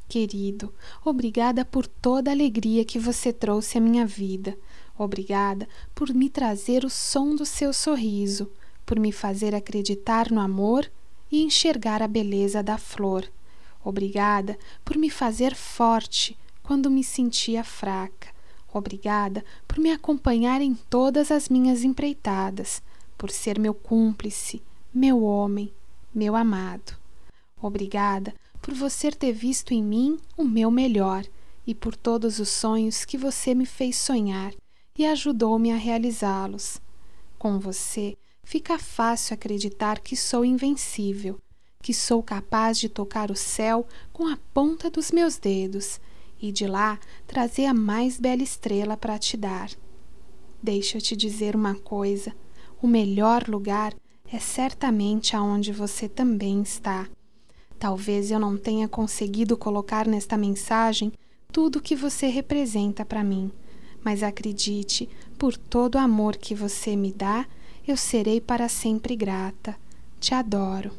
Querido, obrigada por toda a alegria que você trouxe à minha vida. Obrigada por me trazer o som do seu sorriso, por me fazer acreditar no amor e enxergar a beleza da flor. Obrigada por me fazer forte quando me sentia fraca. Obrigada por me acompanhar em todas as minhas empreitadas, por ser meu cúmplice, meu homem, meu amado. Obrigada por você ter visto em mim o meu melhor e por todos os sonhos que você me fez sonhar e ajudou-me a realizá-los. Com você, fica fácil acreditar que sou invencível, que sou capaz de tocar o céu com a ponta dos meus dedos e de lá trazer a mais bela estrela para te dar. Deixa eu te dizer uma coisa, o melhor lugar é certamente aonde você também está. Talvez eu não tenha conseguido colocar nesta mensagem tudo o que você representa para mim, mas acredite, por todo o amor que você me dá, eu serei para sempre grata. Te adoro.